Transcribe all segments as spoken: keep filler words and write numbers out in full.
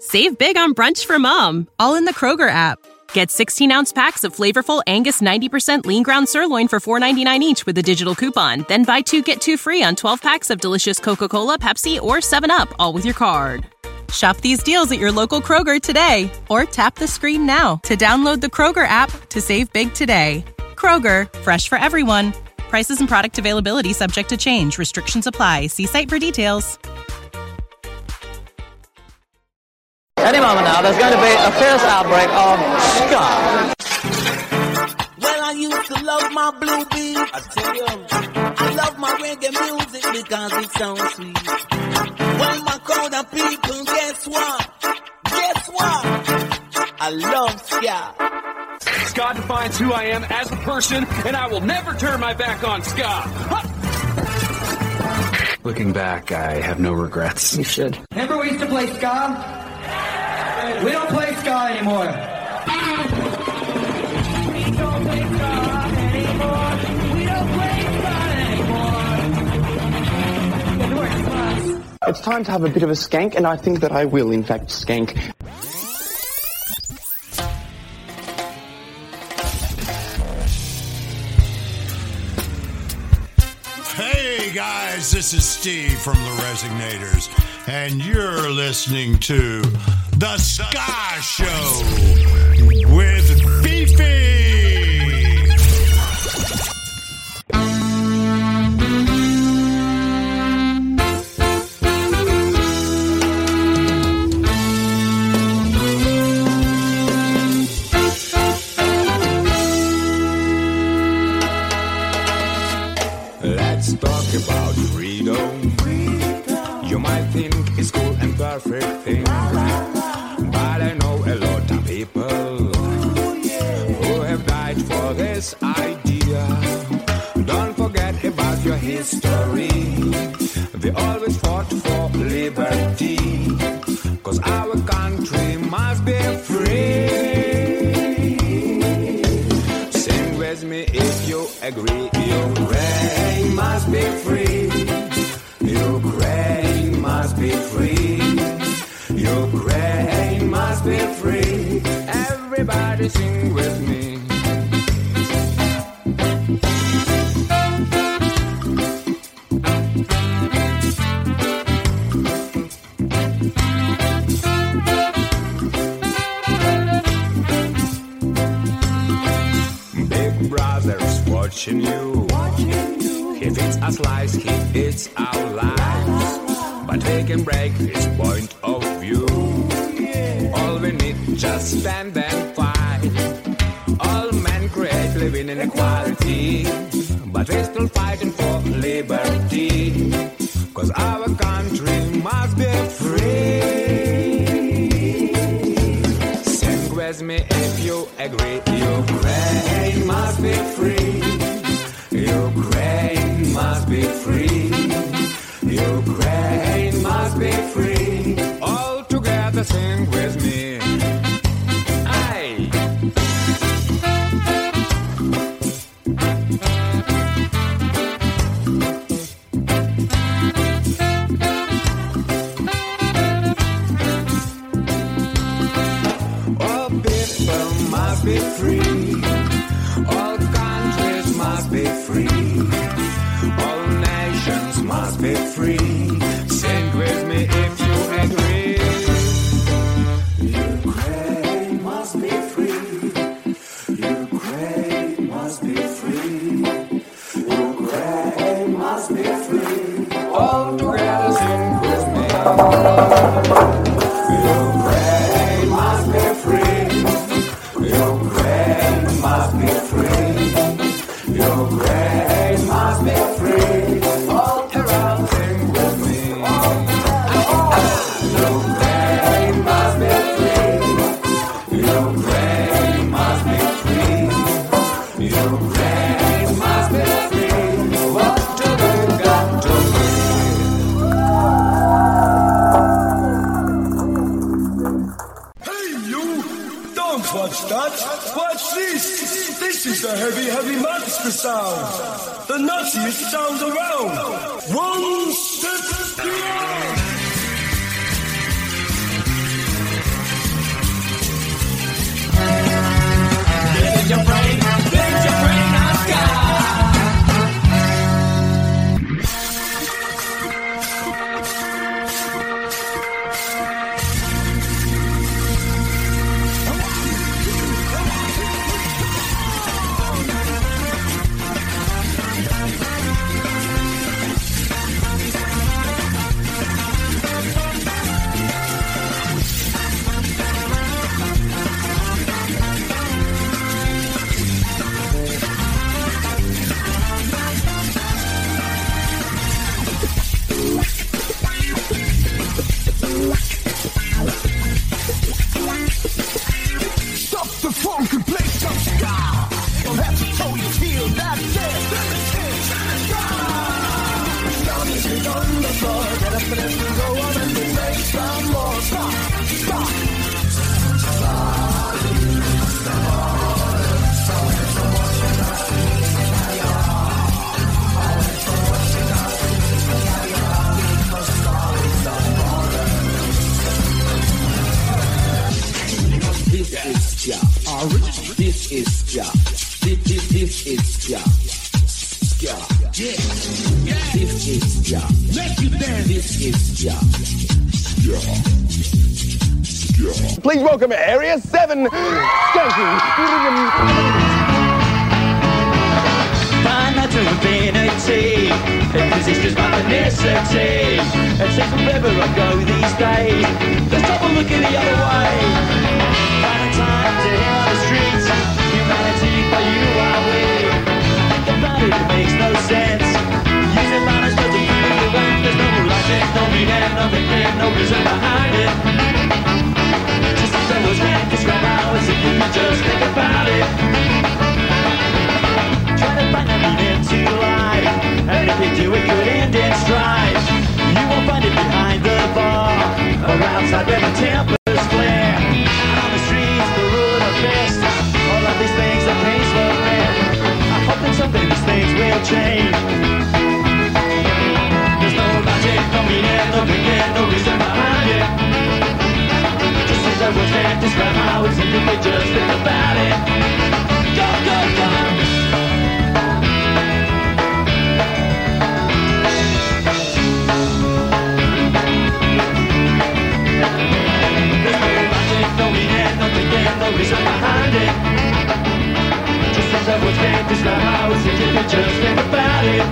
Save big on brunch for mom, all in the Kroger app. Get sixteen-ounce packs of flavorful Angus ninety percent lean ground sirloin for four dollars and ninety-nine cents each with a digital coupon. Then buy two, get two free on twelve packs of delicious Coca-Cola, Pepsi, or seven up, all with your card. Shop these deals at your local Kroger today, or tap the screen now to download the Kroger app to save big today. Kroger, fresh for everyone. Prices and product availability subject to change. Restrictions apply. See site for details. Any moment now, there's going to be a fierce outbreak of ska. Well, I used to love my blue beat. I tell you, I love my reggae music because it sounds sweet. Well, my crowd of people, guess what? Guess what? I love ska. Ska defines who I am as a person, and I will never turn my back on ska. Huh. Looking back, I have no regrets. You should. Remember we used to play ska? We don't play ska anymore. We don't play ska anymore. We don't play ska anymore. It's time to have a bit of a skank, and I think that I will, in fact, skank. Hey guys, this is Steve from The Resignators, and you're listening to The Ska Show with Beefy. Let's talk about freedom. freedom. You might think it's cool and perfect thing, but I know a lot of people who have died for this idea. Don't forget about your history. They always fought for liberty, 'cause our country must be free. Sing with me if you agree. Ukraine must be free. Ukraine must be free. Ukraine must be free. Everybody sing with me. Big Brother's watching you. He feeds us lies, he eats our lives. But we can break his point of view. All we need, just stand and fight. All men create living inequality, but we're still fighting for liberty. 'Cause our country must be free. Sing with me if you agree. Ukraine must be free. Ukraine must be free. Ukraine must be free. All together sing with me. Aye. All people must be free. All countries must be free. All nations must be free. Sing with me if you agree. Ukraine must be free. Ukraine must be free. Ukraine must be free. All together sing with me. Ukraine must be free. Ukraine must be free. Ukraine must be free. All around sing with me. Ukraine must be free. Ukraine must be free. Ukraine must be free. What do we got to do? Hey you! Don't watch that! Watch this! This is a heavy, heavy monster sound! The nuttiest sound around! One step beyond! This is ska. This, this, this is ska. Ska. Yeah. Yeah. This is ska. Let you dance. This is ska. Ska. Ska. Please welcome Area seven. Skanking. Find that true infinity, because it's just my necessity. It seems wherever I go these days, there's trouble looking the other way. Find time to hear on the streets, humanity for you are with. Think about it, it makes no sense. Using manners just to feel the rent. There's no logic, no meaning, no thinking, no reason behind it. Just as I was can't describe how it's if you just think about it. Trying to find a meaning to life, and if you do it could end in strife. You won't find it behind the bar, or outside where the tempers flare. Out on the streets, the rule of the fist, all of these things are pains for rent. I hope that someday these things will change. There's no logic, no meaning, no thinking, no reason behind it. Just as I was can't describe how it's if you just think about it. Go, go, go! No reason behind it. Just as I was can't describe how it's if you just think about it.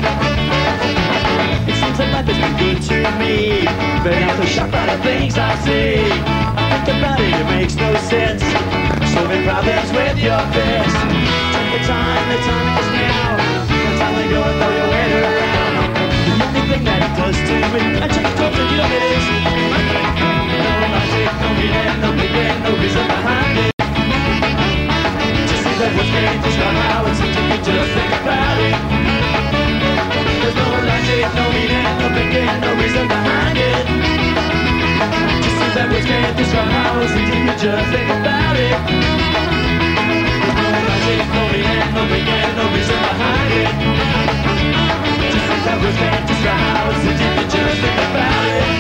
It seems like life has been good to me, but I'm so shocked by the things I see. I think about it, it makes no sense. Solving problems with your fist. Take the time, the time is now. The time to go and throw your head around. The only thing that it does to me, I check the clubs and you know it is. No logic, no meaning, no thinking, no reason behind it. Just as I was can't describe how it's if you just think about it. There's no logic, no meaning, no thinking, no reason behind it. Just as I was can't describe how it's if you just think about it. There's no logic, no meaning, no thinking, no reason behind it. Just as I was can't describe how it's if you just think about it.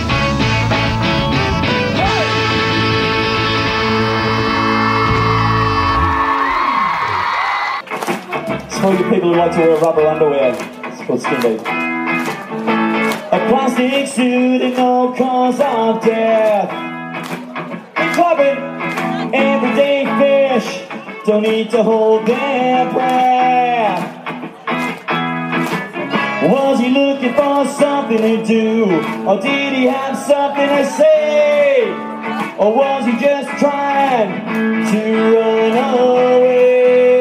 It's for you people who like to wear rubber underwear. It's called skin deep. A plastic suit and no cause of death. In clubbing, everyday fish don't need to hold their breath. Was he looking for something to do, or did he have something to say, or was he just trying to run away?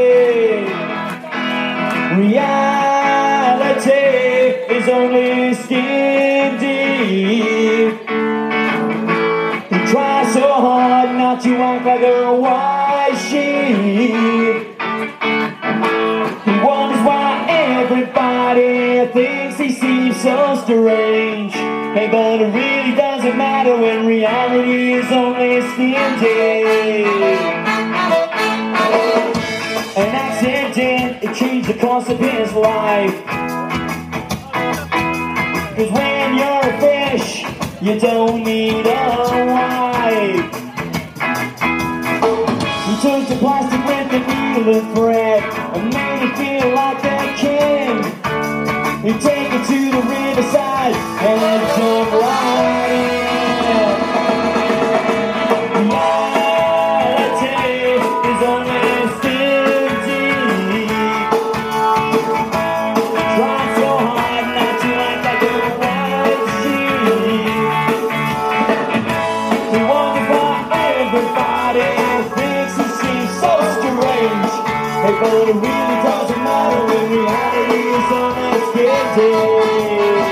Reality is only skin deep. He tries so hard not to act like a white sheep. He wonders why everybody thinks he seems so strange. Hey, but it really doesn't matter when reality is only skin deep. An accident, it changed the course of his life. Cause when you're a fish, you don't need a wife. He took the plastic with the needle and thread and made it feel like a king. He take it to the riverside and let it jump right in. Reality is only but it really doesn't matter when reality is on that skin deep.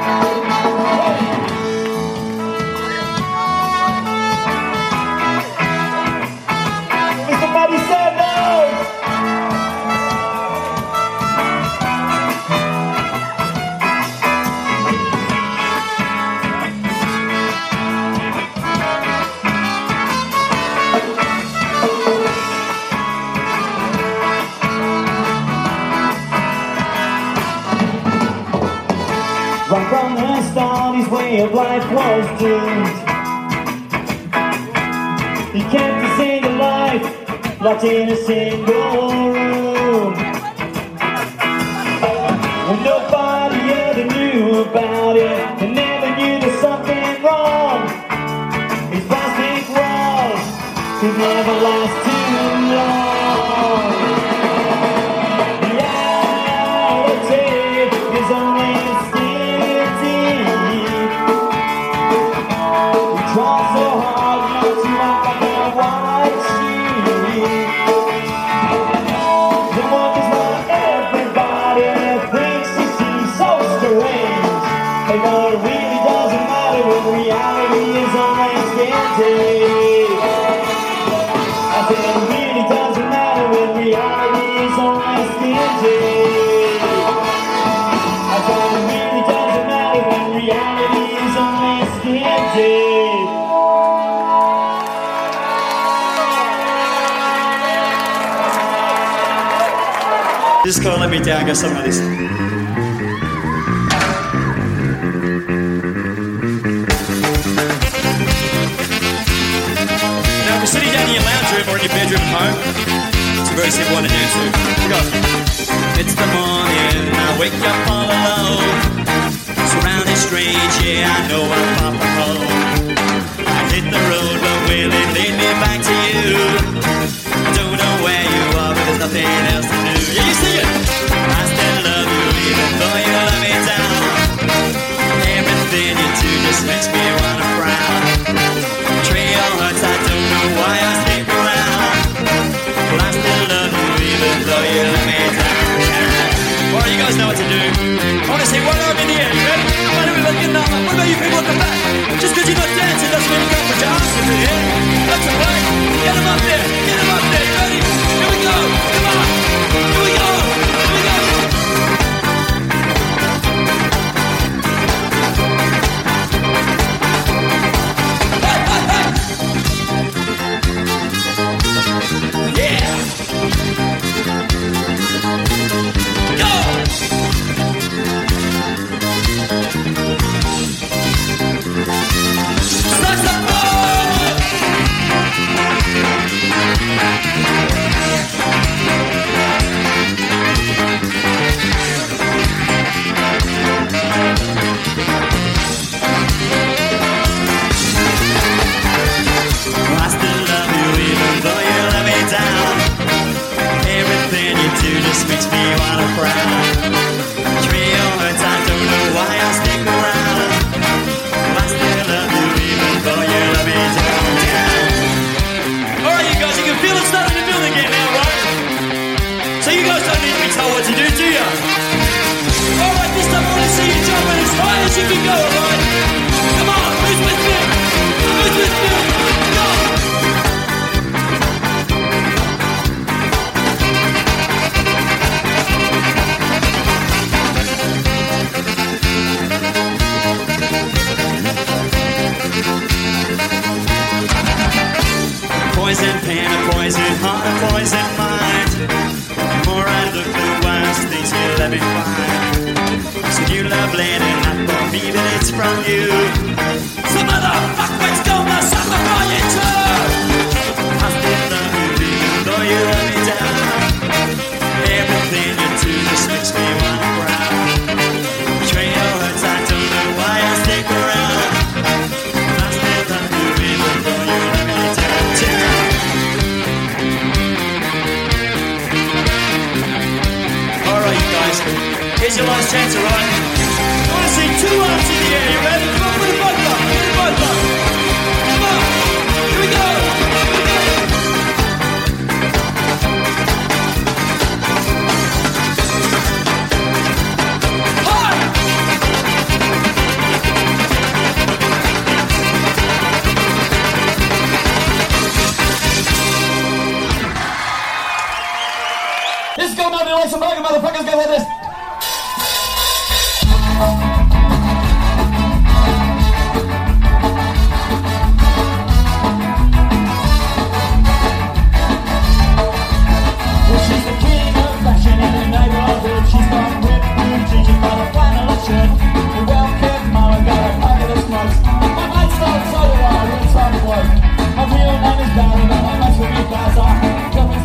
Mister Bobby Sanders! Right from the start, his way of life was doomed. He kept his single life locked in a single room. Well, nobody ever knew about it, they never knew there's something wrong. These plastic walls could never last too long. Reality is only skin deep. We try so hard not to act like a white sheep. The wonders why everybody thinks he seems so strange. Hey, but it really doesn't matter when reality is only skin deep. I said it really doesn't matter when reality is only skin deep. I said it really doesn't matter when reality is only skin deep. Just gonna let me down, go something like this. Now, if you're sitting down in your lounge room or in your bedroom at home, it's a very simple one to dance to. You go. It's the morning, I wake up all alone, surrounded strange, yeah, I know I'm far from home. I hit the road, but will it lead me back to you? I don't know where you are, but there's nothing else to do. Yeah, you see it! I still love you, even though you let me down. Everything you do just makes me wanna frown. Trail hurts, I don't know why I stick around. But I still love you, even though you let me down. Alright, you guys know what to do. I wanna see one arm in the air, you ready? Why don't we look in the What about you people at the back? Just because you're not dancing doesn't mean you can't put your arms in the air. That's alright. Get them up there, get them up there, you ready? Here we go, come on. Here we go, here we go. Hey, hey, hey. Yeah. Go. I still love you even though you let me down. Everything you do just makes me wanna frown. Trail hurts, I don't know why I stick around. I still love you even though you let me down. Alright you guys, you can feel it starting to build again now, right? So you guys don't need to be told what to do, do you? Alright, this time I want to see you jumping as high as you can go, alright? Come on, who's with me? Who's with me? Go! Poison pen, a poison heart, a poison mind. The more I look, the worse things you let me find. So you love lady, not for me, but it's from you. Some motherfuckers gonna suffer for you too. I still love you, even though you let me down. Everything you do just makes me wanna frown. Trail hurts, I don't know why I stick around. I still love you, even though you let me down. Alright, you guys, here's your last chance, alright? I want to see two arms in the air, you ready? Come on, put it both up, put it both up. Come on, here we go, here we go. Hi! This is going on to like some burger motherfuckers, go like this. Well, she's the king of fashion in the neighborhood. She's got ripped blue jeans, she's got a flannel shirt. The well-kept mama got a packet of smokes. My mate's not so wild, it's on the bloke. My real name is Barry, but my mates with me guys are.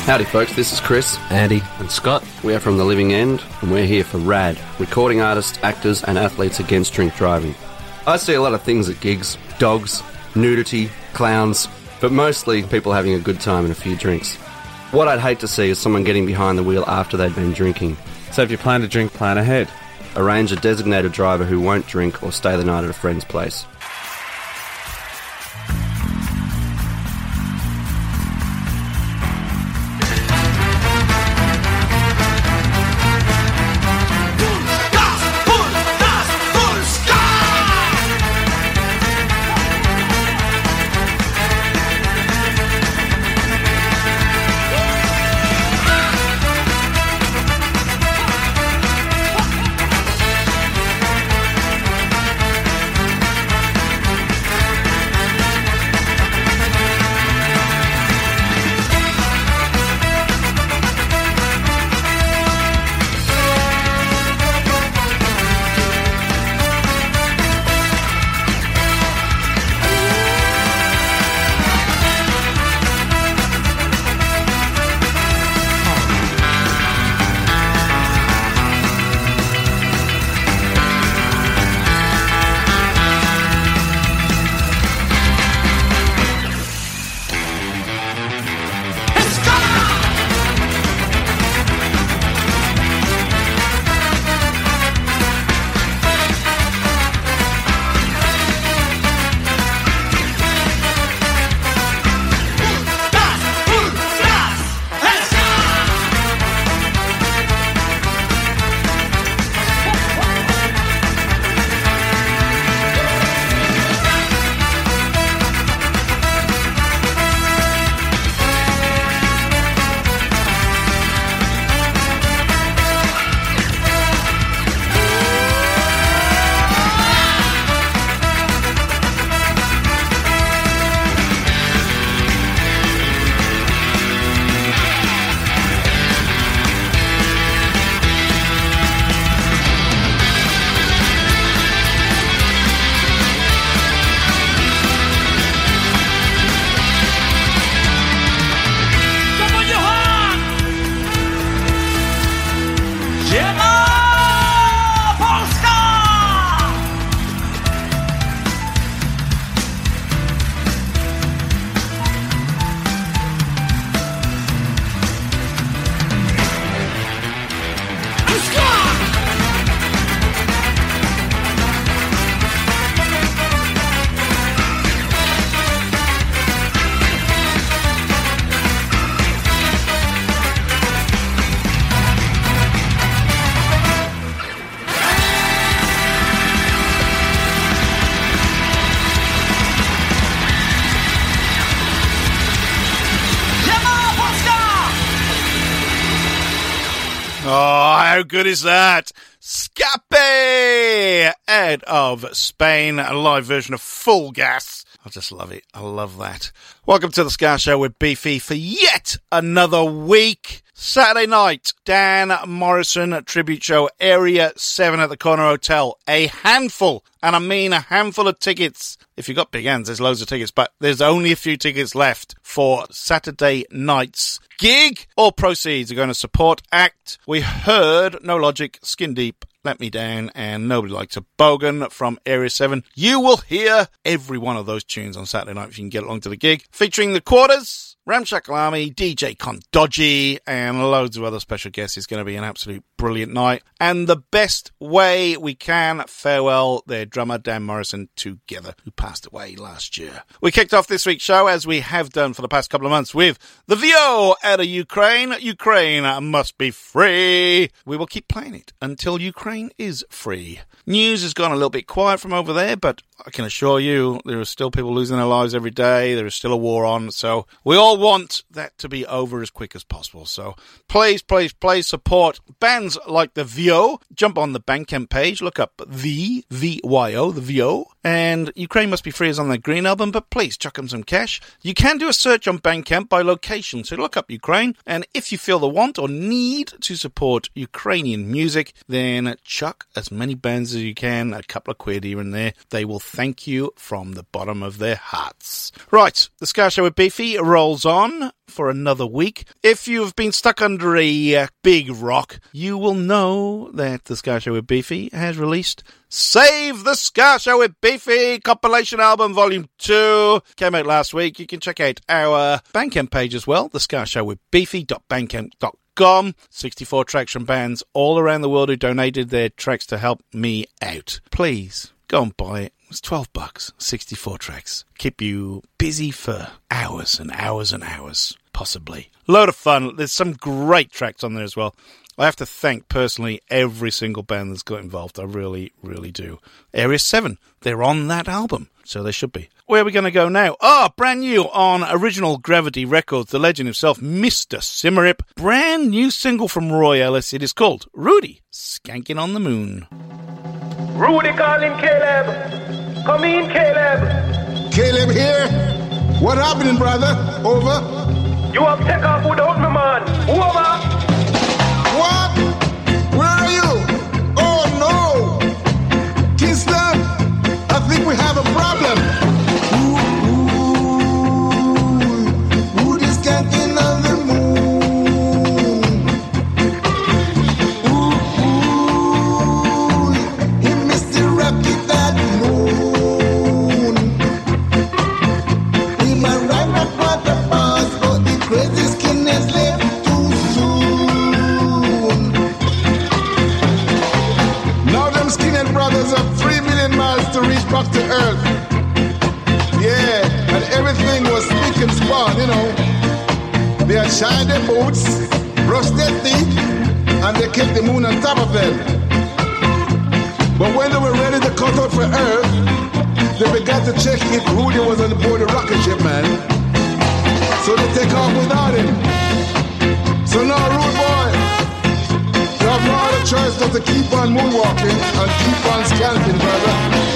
Howdy folks, this is Chris, Andy and Scott. We are from The Living End and we're here for RAD, recording artists, actors and athletes against drink driving. I see a lot of things at gigs, dogs, nudity, clowns, but mostly people having a good time and a few drinks. What I'd hate to see is someone getting behind the wheel after they've been drinking. So if you plan to drink, plan ahead. Arrange a designated driver who won't drink or stay the night at a friend's place. How good is that? Scape! Out of Spain, a live version of Full Gas. I just love it. I love that. Welcome to the Ska Show with Beefy for yet another week. Saturday night, Dan Morrison tribute show, Area seven at the Corner Hotel. A handful, and I mean a handful of tickets. If you've got big hands, there's loads of tickets, but there's only a few tickets left for Saturday night's gig. All proceeds are going to support ACT. We heard No Logic, Skin Deep, Let Me Down, and Nobody Likes a Bogan from Area seven. You will hear every one of those tunes on Saturday night if you can get along to the gig. Featuring the Quarters, Ramshackle Army, D J Kondodji, and loads of other special guests. It's going to be an absolute brilliant night. And the best way we can farewell their drummer, Dan Morrison, together, who passed away last year. We kicked off this week's show, as we have done for the past couple of months, with the V O out of Ukraine. Ukraine must be free. We will keep playing it until Ukraine is free. News has gone a little bit quiet from over there, but I can assure you there are still people losing their lives every day. There is still a war on, so we all want that to be over as quick as possible. So please, please, please support bands like the V O. Jump on the Bandcamp page, look up the V Y O, the V O, and Ukraine Must Be Free is on their Green album, but please chuck them some cash. You can do a search on Bandcamp by location, so look up Ukraine, and if you feel the want or need to support Ukrainian music, then chuck as many bands as you can, a couple of quid here and there. They will thank you from the bottom of their hearts. Right, the Ska Show with Beefy rolls on. for another week. If you've been stuck under a uh, big rock, you will know that the Ska Show with Beefy has released Save the Ska Show with Beefy compilation album volume two. Came out last week. You can check out our Bandcamp page as well, the ska show with beefy dot bandcamp dot com. sixty-four tracks from bands all around the world who donated their tracks to help me out. Please go and buy it. It's twelve bucks, sixty-four tracks. Keep you busy for hours and hours and hours, possibly. Load of fun. There's some great tracks on there as well. I have to thank, personally, every single band that's got involved. I really, really do. Area seven, they're on that album, so they should be. Where are we going to go now? Ah, oh, brand new on Original Gravity Records, the legend himself, Mister Symarip. Brand new single from Roy Ellis. It is called Rudy, Skanking on the Moon. Rudy calling Caleb. Come in, Caleb. Caleb here. What happening, brother? Over. You have taken off without me, man. Over. What? Where are you? Oh no! Kingston, I think we have a problem. Ooh, ooh, ooh, this skanking on the moon. Ooh, ooh, he missed the rocket that moon. He might ride up on the bus, but the crazy skin has left too soon. Skinhead brothers have three million miles to reach back to Earth. Yeah, and everything was spick and span, you know. They had shined their boots, brushed their teeth, and they kept the moon on top of them. But when they were ready to cut out for Earth, they began to check if Rudy was on board the rocket ship, man. So they take off without him. So now, Rude Boy, you have no other choice but to keep on moonwalking and keep on skanking, brother.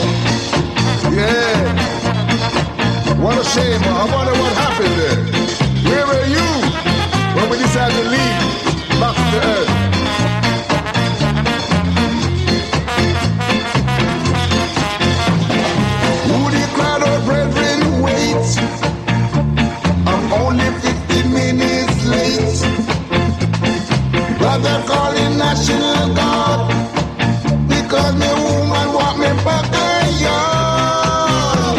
Yeah. What a shame. I wonder what happened there. Where were you when we decided to leave back to Earth? Rudy cried out, brethren, wait. I'm only fifty minutes late. Brother calling National Guard because me woman want me back a yard.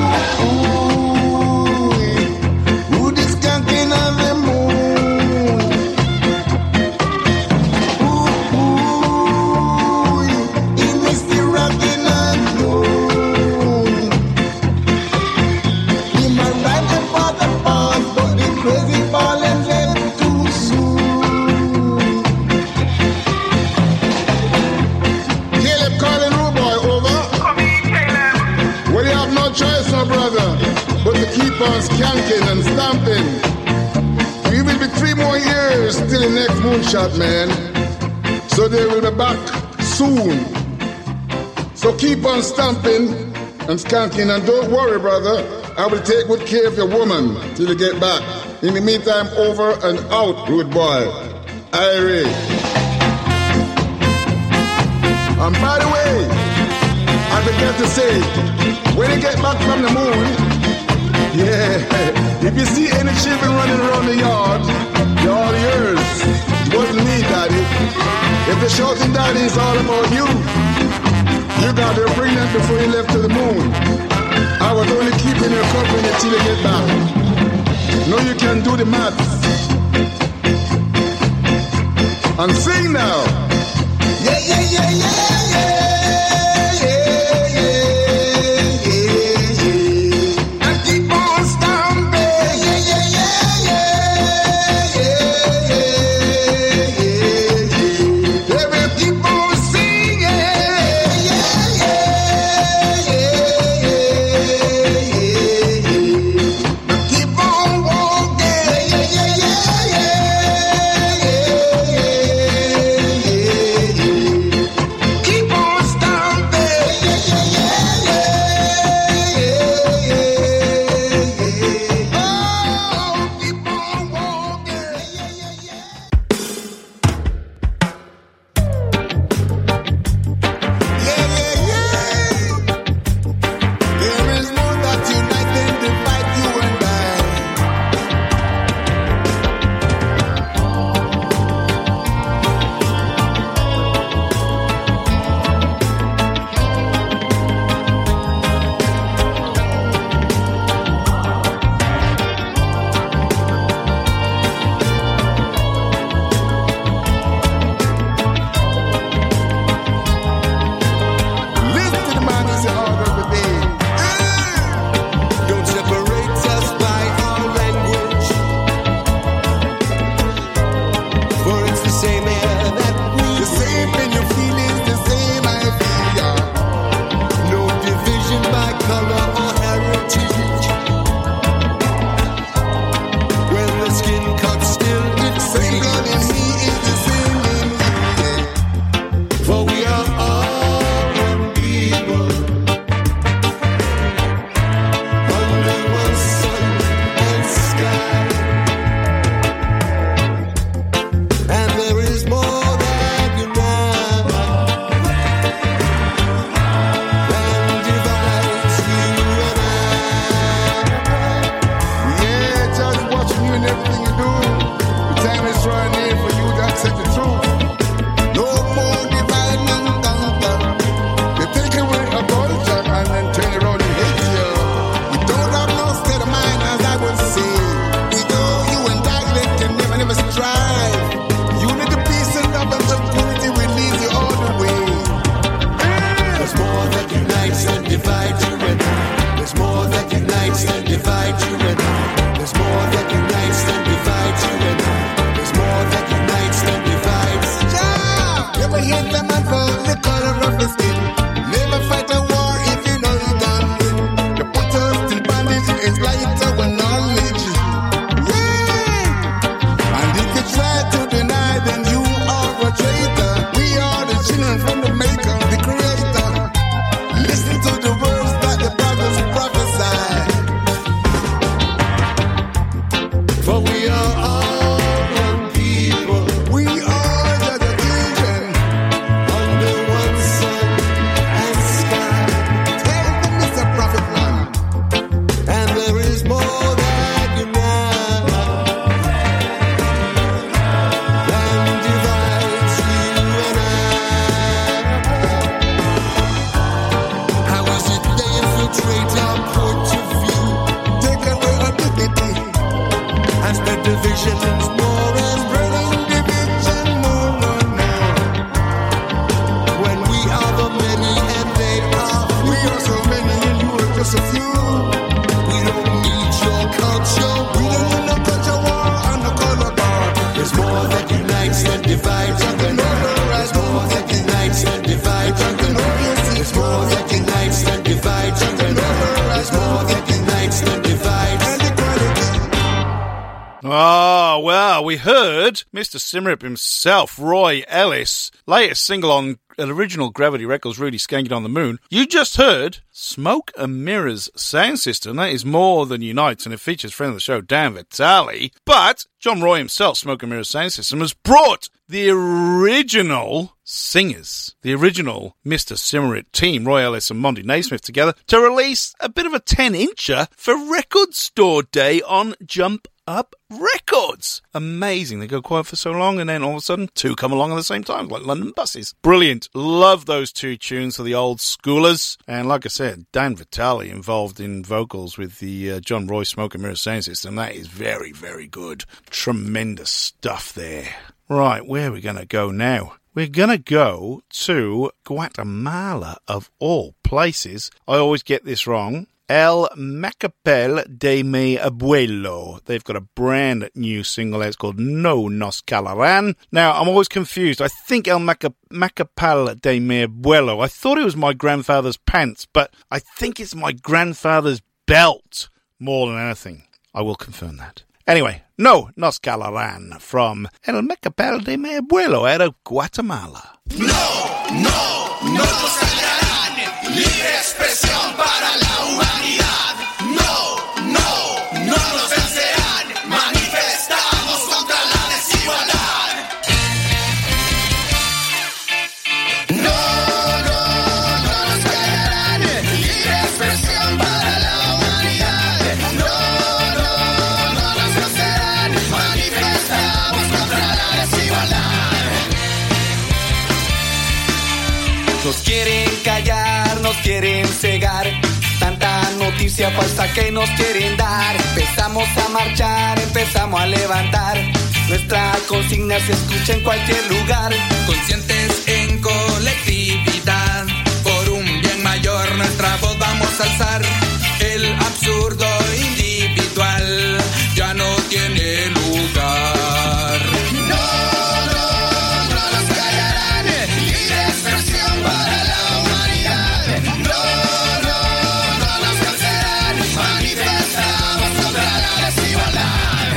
Ooh, ooh, ooh, this skanking on the moon. Ooh, ooh, he missed the rocking and moon. He might ride the father pass, but the crazy ball and left too soon. Choice, my brother, but to keep on skanking and stamping. We will be three more years till the next moonshot, man. So they will be back soon. So keep on stamping and skanking, and don't worry, brother. I will take good care of your woman till you get back. In the meantime, over and out, Rude Boy. Irie. And by the way, I forgot to say, when you get back from the moon, yeah, if you see any children running around the yard, they're all yours. It wasn't me, Daddy. If the shouting Daddy is all about you, you got to bring them before you left to the moon. I was only keeping your company until you get back. Now you can do the maths. And sing now. Yeah, yeah, yeah, yeah, yeah. division is more and spreading division more and more. When we are the many and they are few. We are so many and you are just a few. We don't need your culture. We don't need no culture war and no color bar. There's more that unites than divides. And the there's more that unites than divides. And the there's more that unites than divides. And the there's more that unites than divides. Oh, well, we heard Mister Symarip himself, Roy Ellis, latest single on original Gravity Records, Rudy Skanking on the Moon. You just heard Smoke and Mirrors Sound System. That is more than unites, and it features friend of the show, Dan Vitale. But John Roy himself, Smoke and Mirrors Sound System, has brought the original singers, the original Mister Symarip team, Roy Ellis and Monty Naismith, together to release a bit of a ten-incher for Record Store Day on Jump Up Records. Amazing. They go quiet for so long and then all of a sudden two come along at the same time, like London buses. Brilliant. Love those two tunes for the old schoolers. And like I said, Dan Vitale involved in vocals with the uh, John Roy Smoke and Mirror Sound System. That is very, very good. Tremendous stuff there. Right, where are we going to go now? We're going to go to Guatemala, of all places. I always get this wrong. El Macapel de mi Abuelo. They've got a brand new single out. It's called No Nos Calaran. Now, I'm always confused. I think El Maca- Macapel de mi Abuelo. I thought it was my grandfather's pants, but I think it's my grandfather's belt more than anything. I will confirm that. Anyway, No Nos Calaran from El Macapel de mi Abuelo out of Guatemala. No, no, no nos callarán. Libre expresión para la humanidad. No, no, no nos vencerán. Manifestamos contra la desigualdad. No, no, no nos callarán. Libre expresión para la humanidad. No, no, no nos vencerán. Manifestamos contra la desigualdad. Nos quieren callar, nos quieren cegar. Tanta noticia falsa que nos quieren dar. Empezamos a marchar, empezamos a levantar. Nuestra consigna se escucha en cualquier lugar. Conscientes en colectividad, por un bien mayor nuestra voz vamos a alzar. El absurdo individual ya no tiene lugar. No, no, no nos callarán. Libre expresión para la humanidad. No, no, no nos vencerán. Manifestamos contra la desigualdad.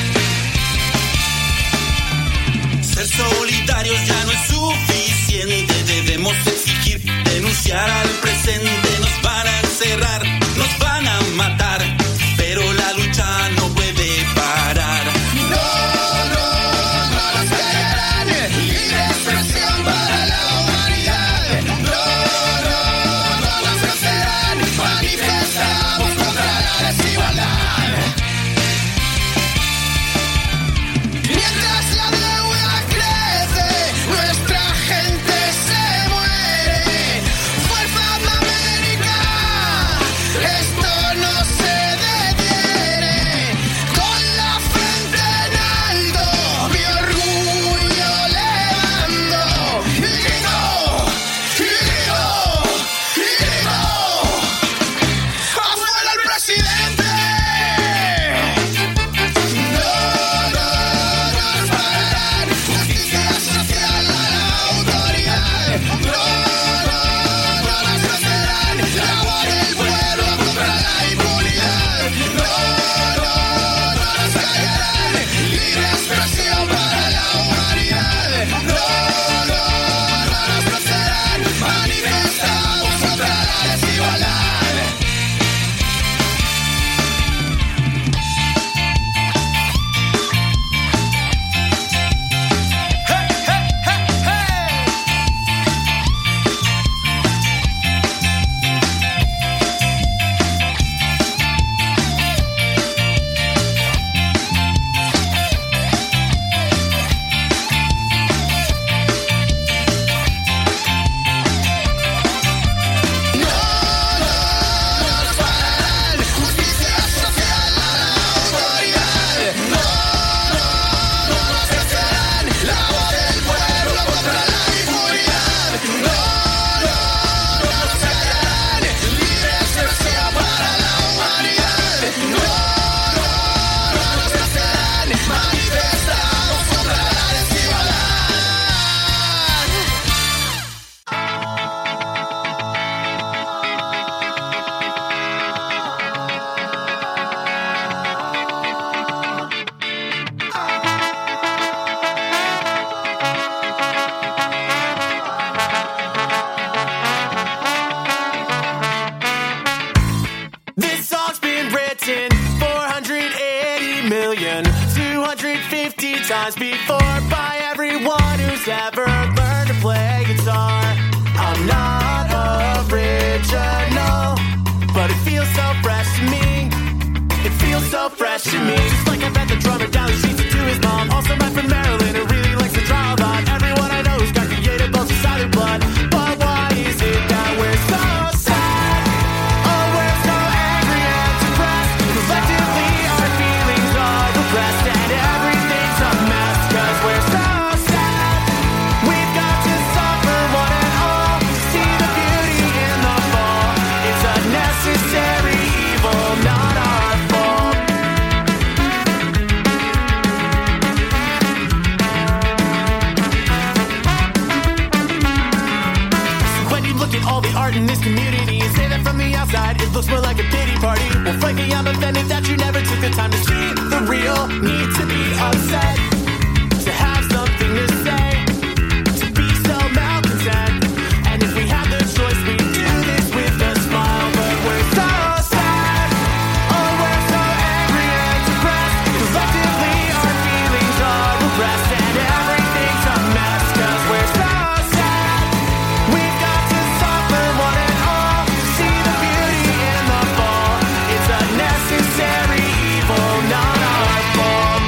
Ser solidarios ya no es suficiente. Debemos exigir, denunciar al presente. Nos van a encerrar, nos van a matar. million, two hundred fifty times before by everyone who's ever learned to play guitar. I'm not original, but it feels so fresh to me. It feels so fresh to me. Just like I bet the drummer down the street to his mom. Also met from Maryland who really likes to draw a lot. Everyone I know who's got creative both inside their blood. But why is it that we're so sad? Oh, we're so angry and depressed. Collectively our feelings are repressed and everything's a mess. Cause we're so sad. We've got to suffer one and all. See the beauty in the fall. It's a necessary evil, not our fault. When you look at all the art in this community and say that from the outside it looks more like a pity party, well frankly I'm offended that you never took the time to see the real need to be upset, to have something to say, to be so malcontent. And if we had the choice we'd do this with a smile, but we're so sad. Oh, we're so angry and depressed. Collectively our feelings are repressed and everything's a mess. Cause we're so sad. We've got to suffer one and all. See the beauty in the fall. It's a necessary evil, not our fault.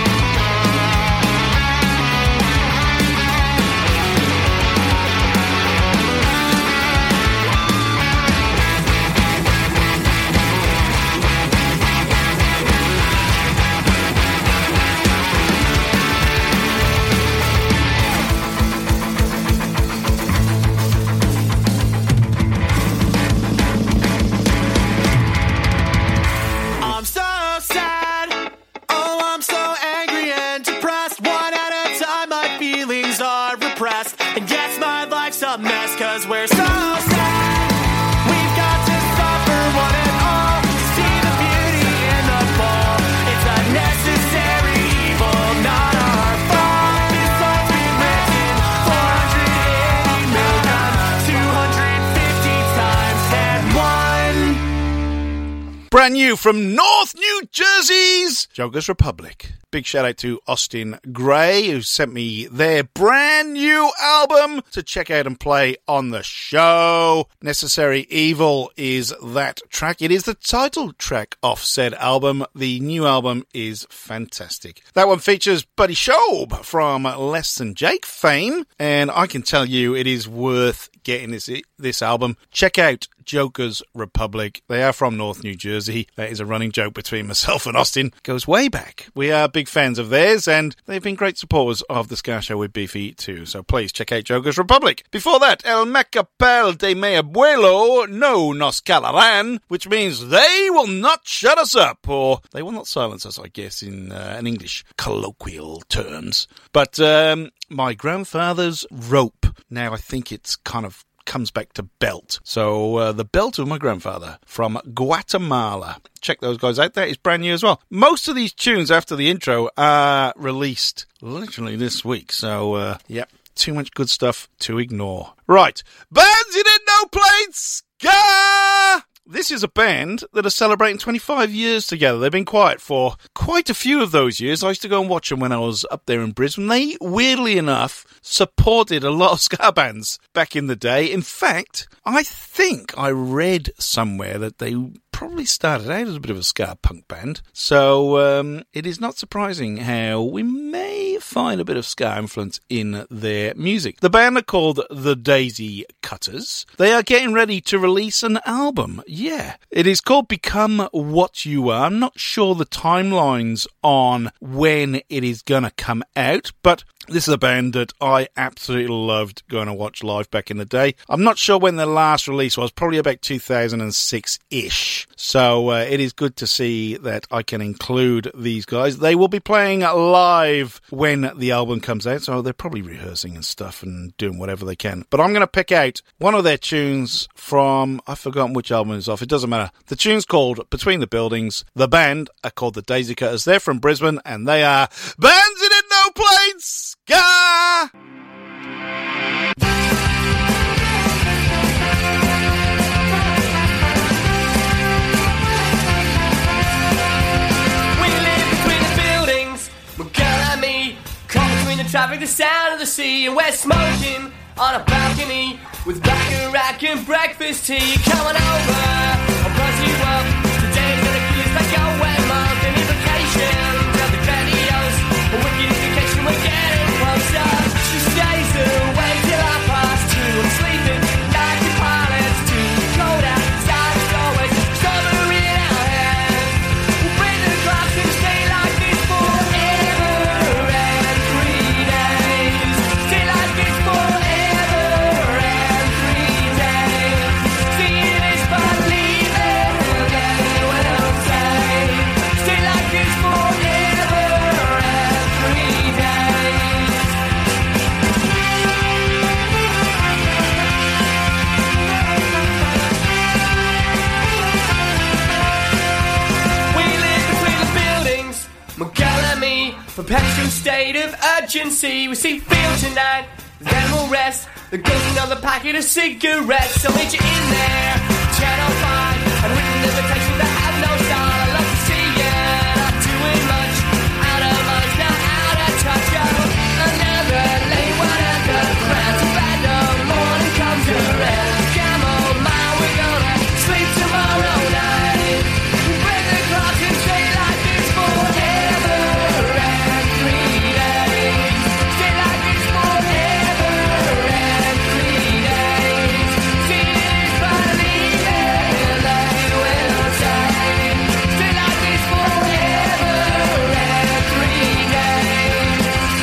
I'm so sad. Oh, I'm so angry and depressed. One at a time, my feelings are repressed. And yes, my life's a mess, cause we're so sad. We've got to suffer one and all. See the beauty in the fall. It's a necessary evil, not our fault. This song's been written four hundred eighty million, two hundred fifty times and one. Brand new from North New Jersey's Joggers Republic. Big shout out to Austin Gray, who sent me their brand new album to check out and play on the show. Necessary Evil is that track. It is the title track off said album. The new album is fantastic. That one features Buddy Schaub from Less Than Jake fame, and I can tell you it is worth getting this this album. Check out Joggers Republic. They are from North New Jersey. That is a running joke between myself and Austin. Goes way back. We are big fans of theirs, and they've been great supporters of the Ska Show with Beefy too. So please check out Joggers Republic. Before that, El Macapel de Mi Abuelo No Nos Calarán, which means they will not shut us up, or they will not silence us, I guess, in uh, an English colloquial terms. But um, my grandfather's rope. Now I think it's kind of comes back to belt. So uh, the belt of my grandfather from Guatemala. Check those guys out. That is brand new as well. Most of these tunes after the intro are released literally this week. So, uh, yep, too much good stuff to ignore. Right. Bands you didn't know played ska! This is a band that are celebrating twenty-five years together. They've been quiet for quite a few of those years. I used to go and watch them when I was up there in Brisbane. They, weirdly enough, supported a lot of ska bands back in the day. In fact, I think I read somewhere that they probably started out as a bit of a ska punk band. So um, it is not surprising how we may find a bit of ska influence in their music. The band are called The Daisy Cutters. They are getting ready to release an album. Yeah, it is called Become What You Are. I'm not sure the timelines on when it is going to come out, but this is a band that I absolutely loved going to watch live back in the day. I'm not sure when their last release was, probably about two thousand six-ish. So uh, it is good to see that I can include these guys. They will be playing live when the album comes out, so they're probably rehearsing and stuff and doing whatever they can. But I'm going to pick out one of their tunes from, I've forgotten which album it's off, it doesn't matter. The tune's called Between the Buildings. The band are called the Daisy Cutters. They're from Brisbane, and they are bands you didn't know played ska! We live between the buildings. traffic, the sound of the sea, and we're smoking on a balcony with baccarat and breakfast tea. Come on over, I'll buzz you up. Today's gonna feel like a wet month. An invocation of the grandiose, a wicked indication we're getting closer. She stays away till I pass two. I'm sleeping like the pilots too. Cold outside as always, stubborn out hand. We'll bring the clocks and stay like this forever and three days. Stay like this forever and three days. Seeing is but leaving, they will say. Stay like this forever and three days. We live between the buildings, McGill and me, perpetual state of urgency. We see field tonight, then we'll rest. The ghost another packet of cigarettes. I'll meet you in there, Channel five, and written invitations that have no style. I love to see you, not doing much. Out of mind, not out of touch. Oh, another late one at the ground. Too bad the morning comes around. Camel mile, we're gonna sleep tomorrow night. Break the clock and stay like this forever and three days. Stay like this forever and three days. See it but leave it, they will say. Stay like this forever and three days.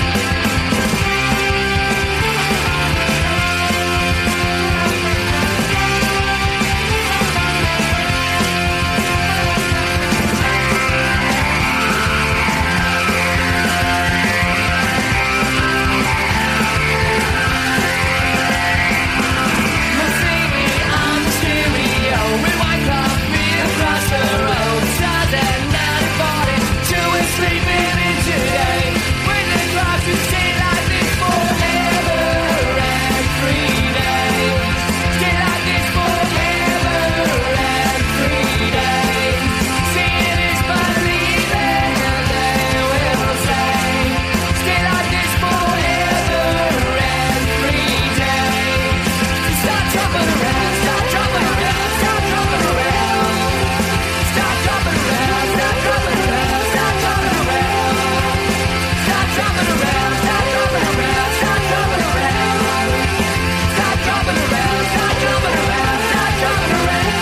On the stereo, rewind coffee across the road. Stars at nine forty, two is sleeping in today. Bring the clocks and stay like this forever and three days. Stay like this forever and three days. Seeing is but leaving, they will say. Stay like this forever and three days. Stop jumping around, stop jumping around, stop jumping around. Stop jumping around, stop jumping around, stop jumping around. Stop jumping around, stop jumping around, stop jumping around. Stop jumping around, stop jumping around, stop jumping around.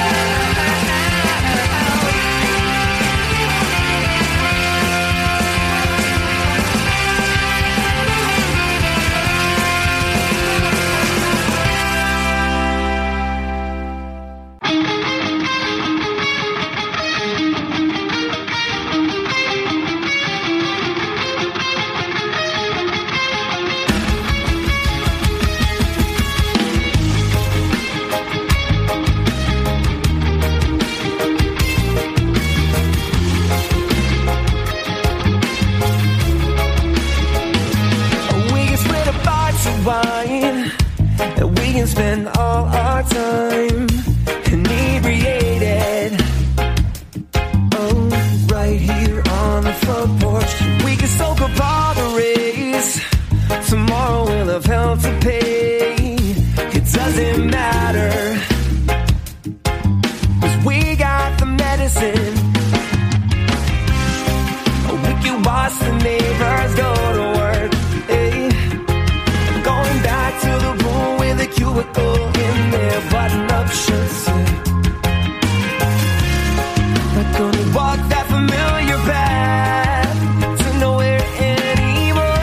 We can split a box of wine, and we can spend all our time inebriated. Oh, right here on the front porch, we can soak up all the rays. Tomorrow we'll have hell to pay. It doesn't matter, 'cause we got the medicine. We can watch the neighbors go to work. Hey. Going back to the room with a cubicle in their button-up shirts. Not gonna walk that familiar path to nowhere anymore.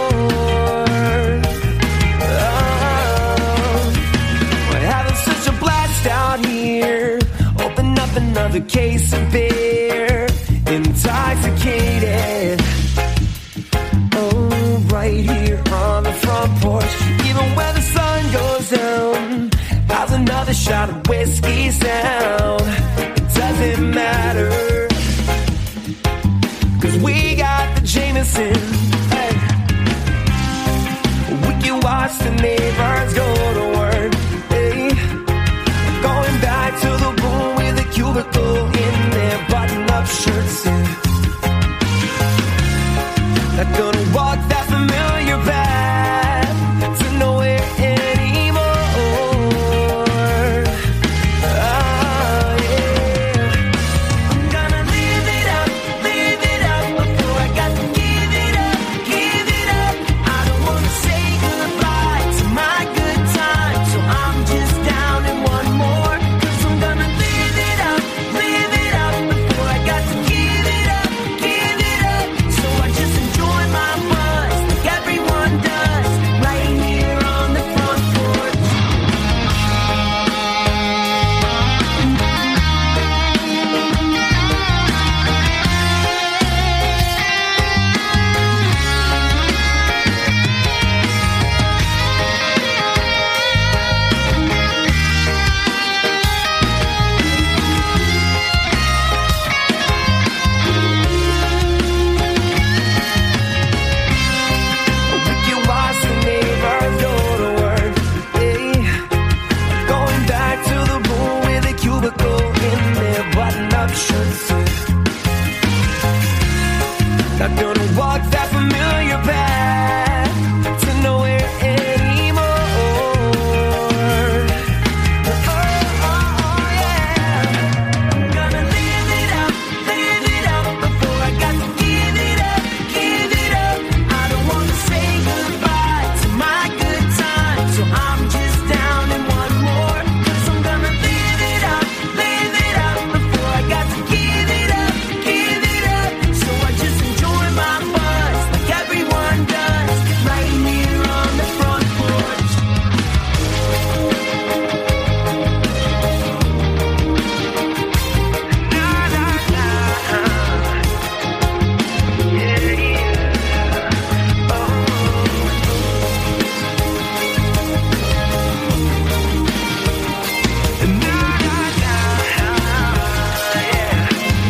Oh, we're having such a blast out here. Open up another case of beer. Intoxicated. Oh, right here on the front porch. Even when the sun goes down, how's another shot of whiskey sound? It doesn't matter, 'cause we got the Jameson. Hey. We can watch the neighbors go to work. Hey. Going back to the room with a cubicle in their button-up shirts. Yeah. Not gonna walk that familiar path. Not gonna walk that familiar path to nowhere anymore. Oh, oh, oh, yeah. Gonna live it up, live it up before I got to give it up, give it up. I don't wanna say goodbye to my good time, so I'm just down in one more. Cause I'm gonna live it up, live it up before I got to give it up, give it up. So I just enjoy my buzz like everyone does, right here on the front porch. Na, na, na. Yeah, yeah. Oh. Na, na, na. Yeah,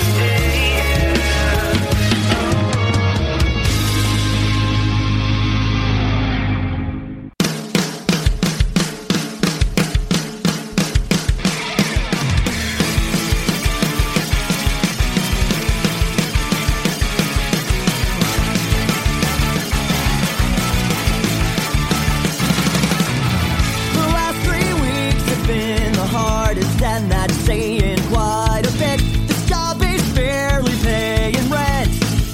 The last three weeks have been the hardest, and that's saying quite a bit. This job is barely paying rent.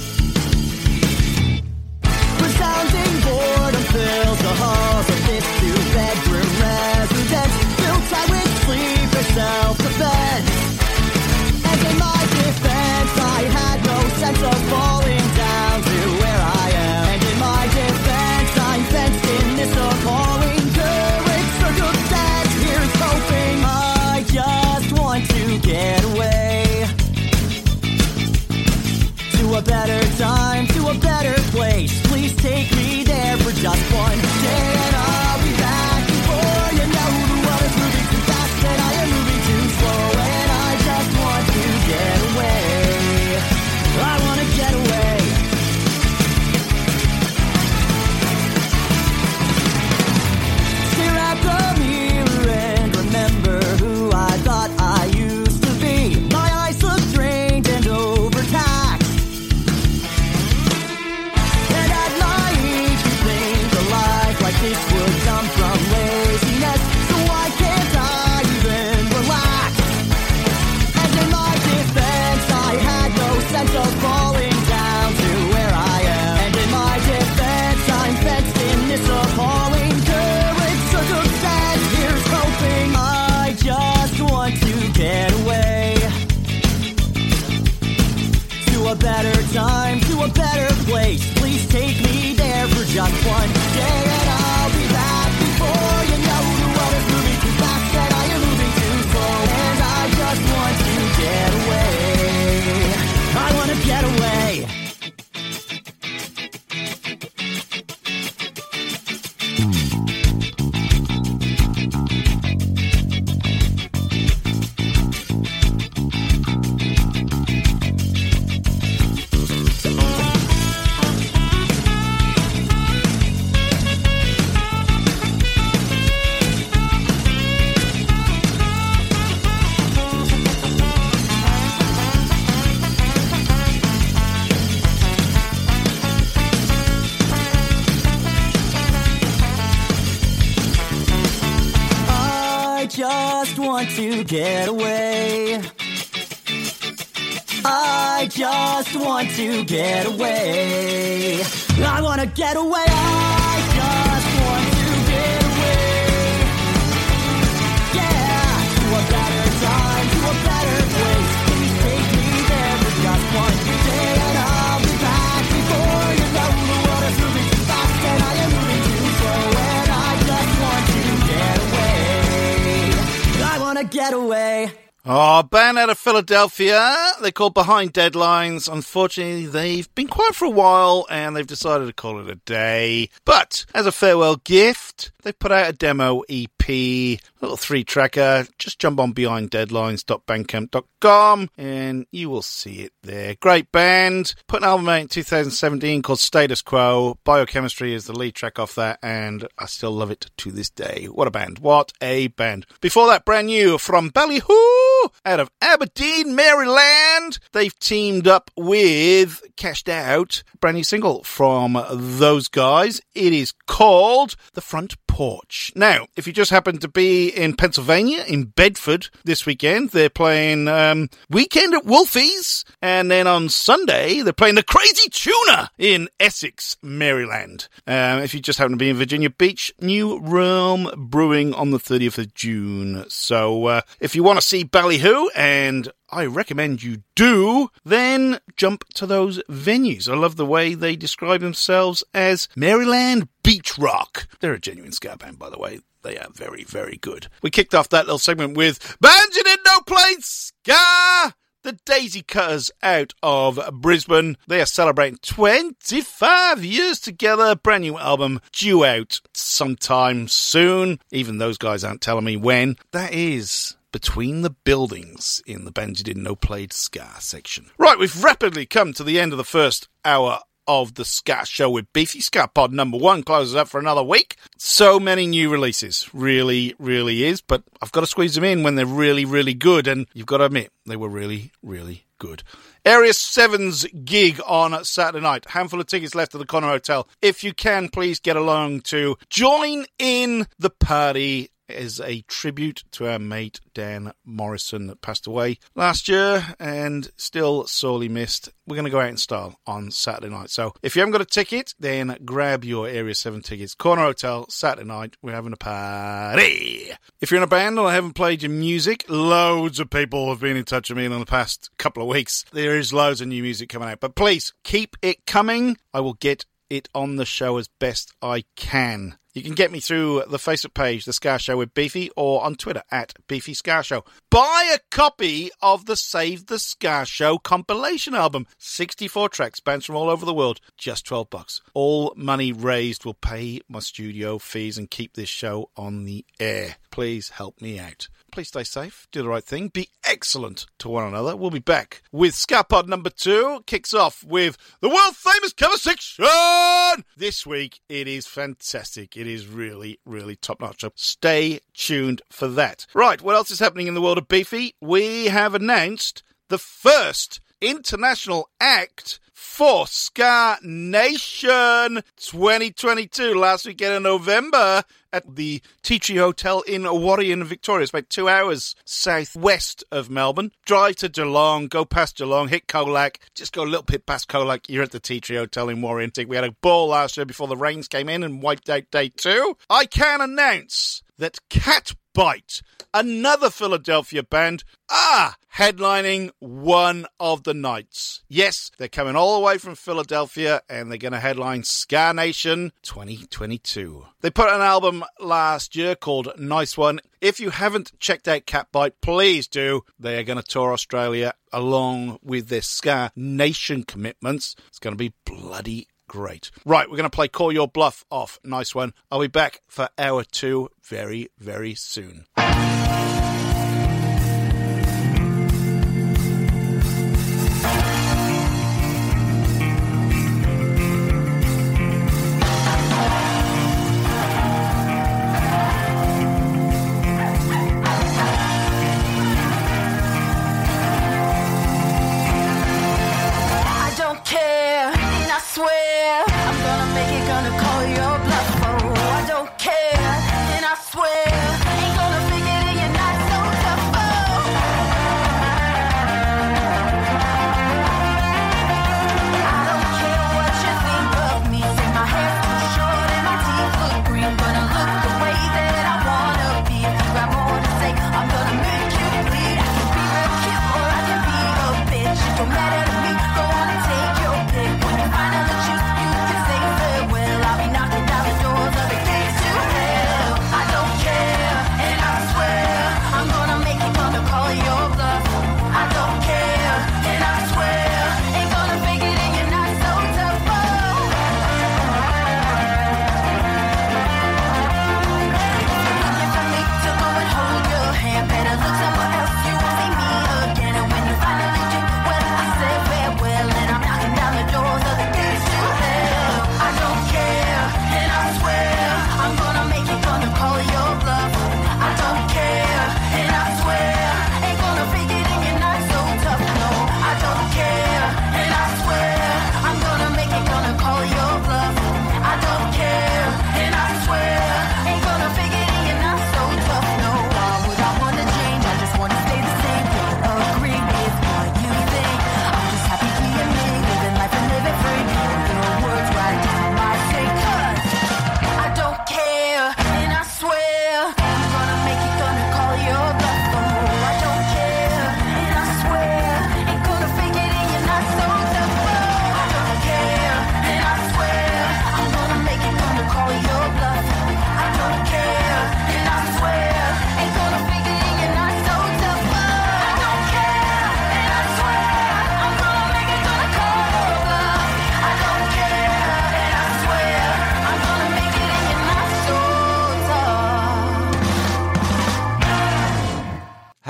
Resounding boredom fills the halls of this two-bedroom residence, built out with sleep and self-defense. And in my defense, I had no sense of falling down to where I am. And in my defense, I'm fenced in this appalling current circumstance. Here's hoping I just want to get away to a better time, to a better place. Please take me there for just one day, and I'll be back before you know the world is moving too fast and I am moving too slow, and I just want to get away. I want to get away. Stare at the mirror and remember who I thought I used to be. My eyes look drained and overtaxed, and at my age you think a life like this would come from laziness. So why can't I even relax? And in my defense, I had no sense of falling down to where I am. And in my defense, I'm fenced in this appalling current circumstance. Here's hoping I just want to get away to a better time, to a better place. Please take me there for just one day, and I'll be back before you know the world is moving too fast and I am moving too slow, and I just want to get away. I want to get away. I just want to get away. I just want to get away. I want to get away. I just want to get away. Yeah, to a better time, to a better place. Please take me there for just one day, and I'll be back before you know the world is moving too fast and I am moving too slow, and I just want to get away. I want to get away. Oh, a band out of Philadelphia. They're called Behind Deadlines. Unfortunately, they've been quiet for a while and they've decided to call it a day. But as a farewell gift, they've put out a demo E P, a little three-tracker. Just jump on behind deadlines dot bandcamp dot com and you will see it there. Great band. Put an album out in two thousand seventeen called Status Quo. Biochemistry is the lead track off that, and I still love it to this day. What a band. What a band. Before that, brand new from Ballyhoo. out of Aberdeen, Maryland. They've teamed up with Cashed Out, brand new single from those guys. It is called The Front Porch. Now, if you just happen to be in Pennsylvania, in Bedford this weekend, they're playing um, Weekend at Wolfie's, and then on Sunday they're playing the Crazy Tuna in Essex, Maryland. Um, if you just happen to be in Virginia Beach, New Realm Brewing on the thirtieth of June. So uh, if you want to see Ballyhoo, and I recommend you do, then jump to those venues. I love the way they describe themselves as Maryland Beach Rock. They're a genuine ska band, by the way. They are very, very good. We kicked off that little segment with Bands You Didn't Know Played Ska! The Daisy Cutters out of Brisbane. They are celebrating twenty-five years together. Brand new album due out sometime soon. Even those guys aren't telling me when. That is Between the Buildings in the Bands You Didn't Know Played Ska section. Right, we've rapidly come to the end of the first hour of the Ska Show with Beefy. Ska Pod number one closes up for another week. So many new releases. Really, really is. But I've got to squeeze them in when they're really, really good. And you've got to admit, they were really, really good. Area seven's gig on Saturday night. Handful of tickets left at the Connor Hotel. If you can, please get along to join in the party. Is a tribute to our mate Dan Morrison that passed away last year and still sorely missed. We're going to go out in style on Saturday night. So if you haven't got a ticket, then grab your Area seven tickets. Corner Hotel, Saturday night. We're having a party. If you're in a band and I haven't played your music, loads of people have been in touch with me in the past couple of weeks. There is loads of new music coming out. But please, keep it coming. I will get it on the show as best I can. You can get me through the Facebook page, The Ska Show with Beefy, or on Twitter, at Beefy Ska Show. Buy a copy of the Save the Ska Show compilation album. sixty-four tracks, bands from all over the world, just twelve bucks. All money raised will pay my studio fees and keep this show on the air. Please help me out. Please stay safe, do the right thing, be excellent to one another. We'll be back with Ska Pod number two. Kicks off with the world-famous cover section! This week, it is fantastic. It is really, really top-notch. So stay tuned for that. Right, what else is happening in the world of Beefy? We have announced the first international act for Ska Nation twenty twenty-two, last weekend in November at the Tea Tree Hotel in Warrion, Victoria. It's about two hours southwest of Melbourne. Drive to Geelong, go past Geelong, hit Colac, just go a little bit past Colac. You're at the Tea Tree Hotel in Warrion. We had a ball last year before the rains came in and wiped out day two. I can announce that Catbite, another Philadelphia band, are headlining one of the nights. Yes, they're coming all the way from Philadelphia and they're going to headline Ska Nation twenty twenty-two. They put out an album last year called Nice One. If you haven't checked out Catbite, please do. They are going to tour Australia along with their Ska Nation commitments. It's going to be bloody great. Right, we're going to play Call Your Bluff off Nice One. I'll be back for hour two very, very soon. I don't care, and I swear I'm gonna make it, gonna call your bluff. Oh, I don't care, and I swear ain't gonna figure it, you're not so tough. Oh, I don't care what you think of me. Say my hair's too short and my teeth look green, but I look the way that I wanna be. If you got more to say, I'm gonna make you bleed. I can be real cute or I can be a bitch. It don't matter to me. Go on and take your pick. When you finally choose, you can say farewell. I'll be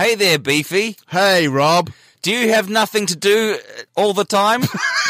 Hey there, Beefy. Hey, Rob. Do you have nothing to do all the time?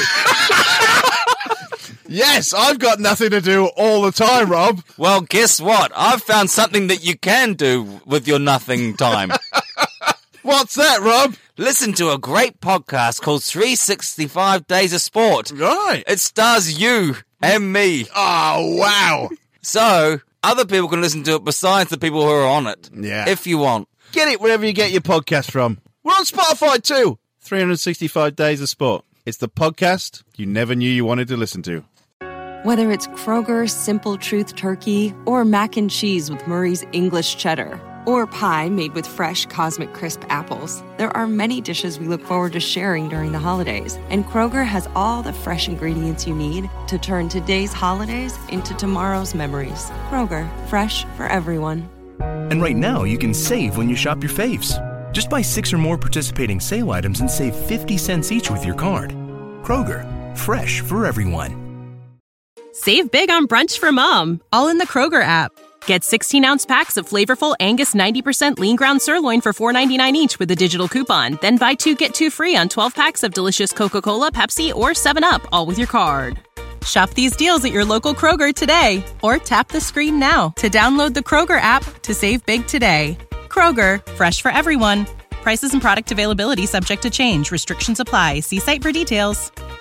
Yes, I've got nothing to do all the time, Rob. Well, guess what? I've found something that you can do with your nothing time. What's that, Rob? Listen to a great podcast called three sixty-five Days of Sport. Right. It stars you and me. Oh, wow. So, other people can listen to it besides the people who are on it. Yeah. If you want. Get it wherever you get your podcast from. We're on Spotify too. three sixty-five Days of Sport. It's the podcast you never knew you wanted to listen to. Whether it's Kroger Simple Truth Turkey or mac and cheese with Murray's English Cheddar or pie made with fresh Cosmic Crisp apples, there are many dishes we look forward to sharing during the holidays. And Kroger has all the fresh ingredients you need to turn today's holidays into tomorrow's memories. Kroger, fresh for everyone. And right now, you can save when you shop your faves. Just buy six or more participating sale items and save fifty cents each with your card. Kroger, fresh for everyone. Save big on brunch for mom, all in the Kroger app. Get sixteen-ounce packs of flavorful Angus ninety percent lean ground sirloin for four ninety-nine each with a digital coupon. Then buy two, get two free on twelve packs of delicious Coca-Cola, Pepsi, or seven up, all with your card. Shop these deals at your local Kroger today, or tap the screen now to download the Kroger app to save big today. Kroger, fresh for everyone. Prices and product availability subject to change. Restrictions apply. See site for details.